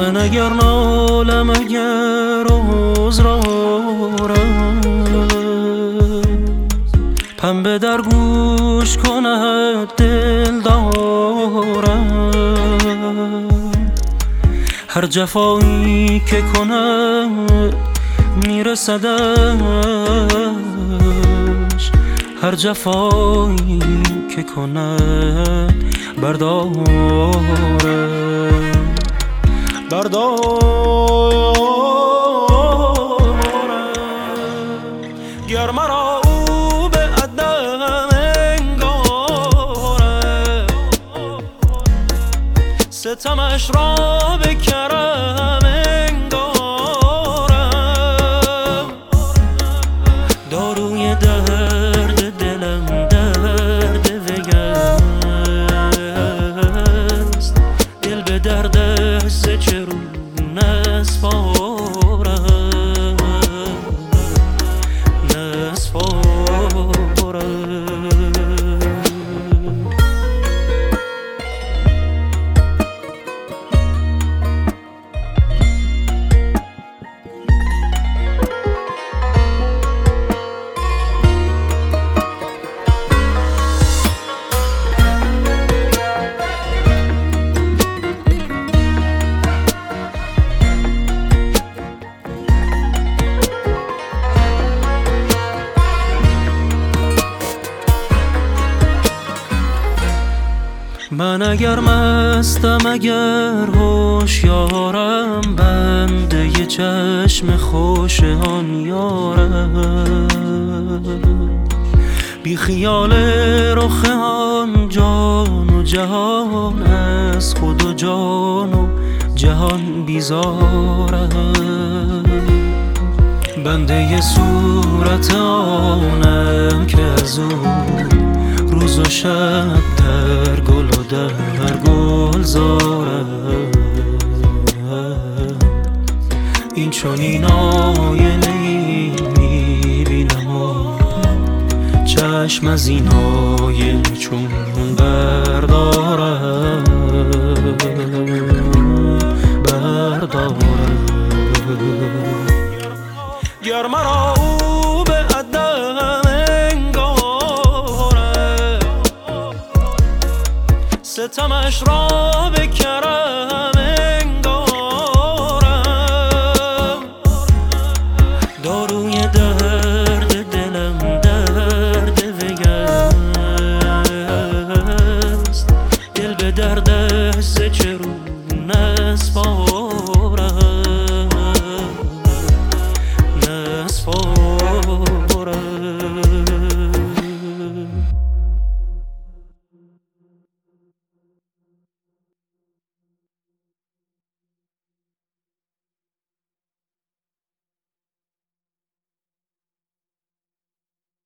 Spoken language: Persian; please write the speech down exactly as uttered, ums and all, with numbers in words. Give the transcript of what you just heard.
من اگر نالم اگر عذرارم پنبه در گوش کند دل دارم. هر جفایی که کند میرسدش، هر جفایی که کند بردارم بردارم. گر مرا او به عدم انگاره، ستمش را به کرم انگارم. داروی درد دلم درد ویست، دل به دردش ز چرون نسپارم نسپارم. من اگر مستم اگر هوشیارم، بنده ی چشم خوش آن یارم. بی خیال رخ آن جان و جهان، از خود و جان و جهان بیزارم. بنده ی صورت آنم که از اون روز و شب در گل و در گلزارم. این چنین آینه‌ای می‌بینم و چشم از این آینه چون بردارم بردارم. گر مرا او به عدم انگاره، ستمش را به کرم